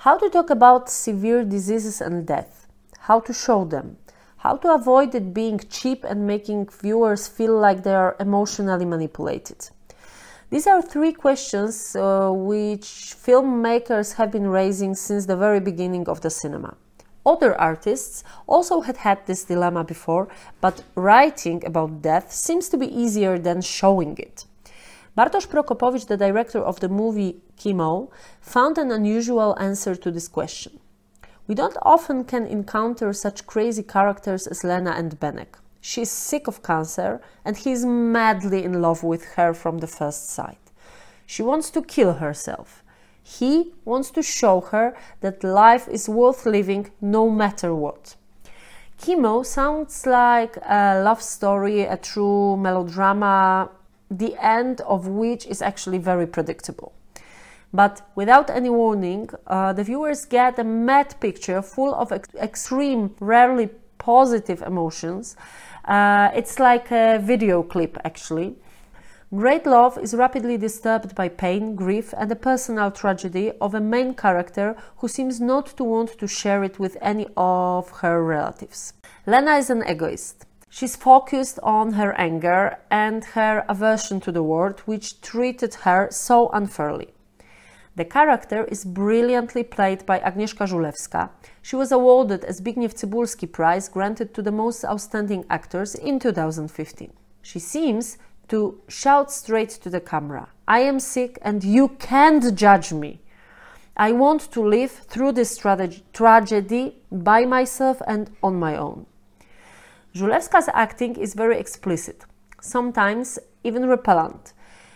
How to talk about severe diseases and death, how to show them, how to avoid it being cheap and making viewers feel like they are emotionally manipulated. These are three questions which filmmakers have been raising since the very beginning of the cinema. Other artists also had this dilemma before, but writing about death seems to be easier than showing it. Bartosz Prokopowicz, the director of the movie Chemo, found an unusual answer to this question. We don't often can encounter such crazy characters as Lena and Benek. She is sick of cancer and he is madly in love with her from the first sight. She wants to kill herself. He wants to show her that life is worth living no matter what. Chemo sounds like a love story, a true melodrama, the end of which is actually very predictable. But without any warning, the viewers get a mad picture full of extreme, rarely positive emotions. It's like a video clip, actually. Great love is rapidly disturbed by pain, grief, and the personal tragedy of a main character who seems not to want to share it with any of her relatives. Lena is an egoist. She's focused on her anger and her aversion to the world, which treated her so unfairly. The character is brilliantly played by Agnieszka Żulewska. She was awarded a Zbigniew Cybulski Prize granted to the most outstanding actors in 2015. She seems to shout straight to the camera, "I am sick and you can't judge me. I want to live through this tragedy by myself and on my own." Żulewska's acting is very explicit, sometimes even repellent.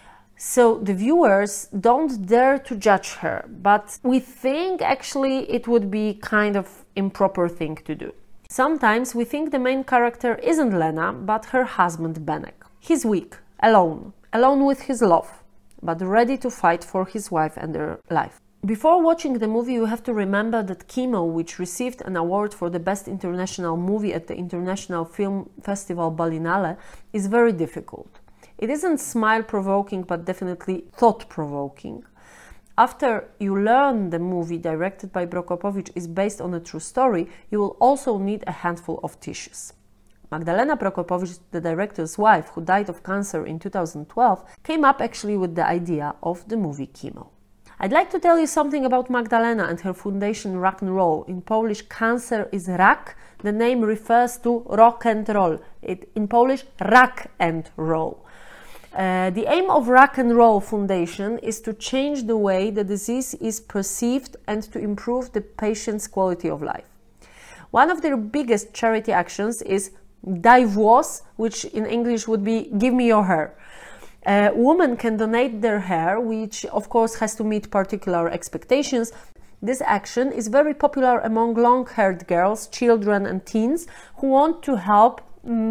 So the viewers don't dare to judge her, but we think actually it would be kind of improper thing to do. Sometimes we think the main character isn't Lena, but her husband Benek. He's weak, alone with his love, but ready to fight for his wife and her life. Before watching the movie, you have to remember that Chemo, which received an award for the Best International Movie at the International Film Festival Berlinale, is very difficult. It isn't smile-provoking, but definitely thought-provoking. After you learn the movie directed by Prokopowicz is based on a true story, you will also need a handful of tissues. Magdalena Prokopowicz, the director's wife, who died of cancer in 2012, came up actually with the idea of the movie Chemo. I'd like to tell you something about Magdalena and her foundation Rock and Roll. In Polish, cancer is rak. The name refers to rock and roll. In Polish, rak and roll. The aim of Rock and Roll Foundation is to change the way the disease is perceived and to improve the patient's quality of life. One of their biggest charity actions is Daj włos, which in English would be give me your hair. Women can donate their hair, which of course has to meet particular expectations. This action is very popular among long-haired girls, children and teens who want to help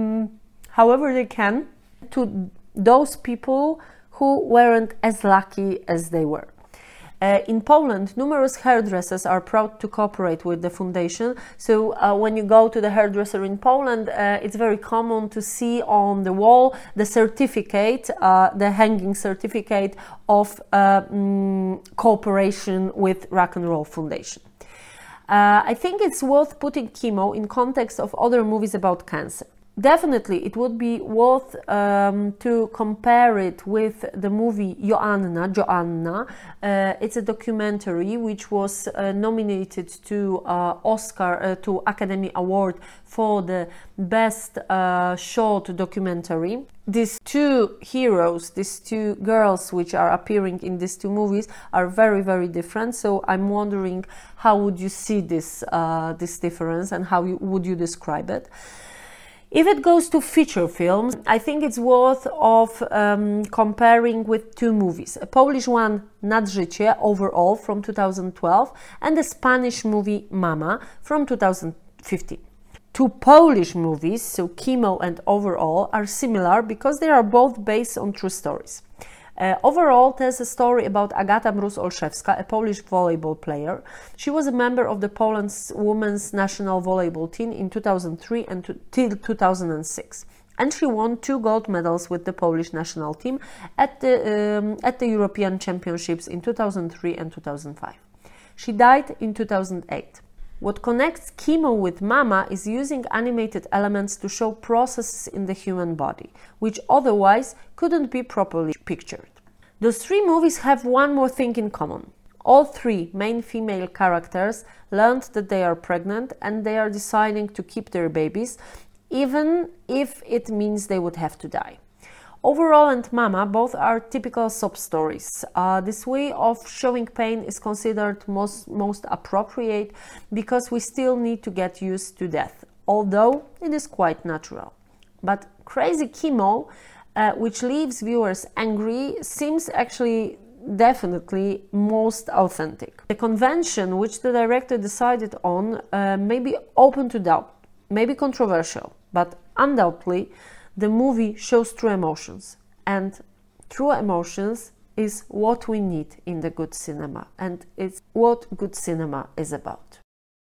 however they can to those people who weren't as lucky as they were. In Poland, numerous hairdressers are proud to cooperate with the foundation. So when you go to the hairdresser in Poland, it's very common to see on the wall the certificate, the hanging certificate of cooperation with Rock and Roll Foundation. I think it's worth putting Chemo in context of other movies about cancer. Definitely, it would be worth to compare it with the movie Joanna. It's a documentary which was nominated to to Academy Award for the Best Short Documentary. These two heroes, these two girls which are appearing in these two movies are very, very different. So I'm wondering how would you see this difference and how would you describe it? If it goes to feature films, I think it's worth of comparing with two movies. A Polish one, Nad życie, Overall, from 2012, and the Spanish movie Mama from 2015. Two Polish movies, so Chemo and Overall, are similar because they are both based on true stories. Overall tells a story about Agata Mróz-Olszewska, a Polish volleyball player. She was a member of the Poland's women's national volleyball team in 2003 until 2006. And she won 2 gold medals with the Polish national team at the European Championships in 2003 and 2005. She died in 2008. What connects Chemo with Mama is using animated elements to show processes in the human body, which otherwise couldn't be properly pictured. Those three movies have one more thing in common. All three main female characters learned that they are pregnant and they are deciding to keep their babies, even if it means they would have to die. Overall and Mama both are typical sob stories. This way of showing pain is considered most appropriate because we still need to get used to death, although it is quite natural. But Crazy Chemo, which leaves viewers angry, seems actually definitely most authentic. The convention which the director decided on may be open to doubt, may be controversial, but undoubtedly the movie shows true emotions, and true emotions is what we need in the good cinema, and it's what good cinema is about.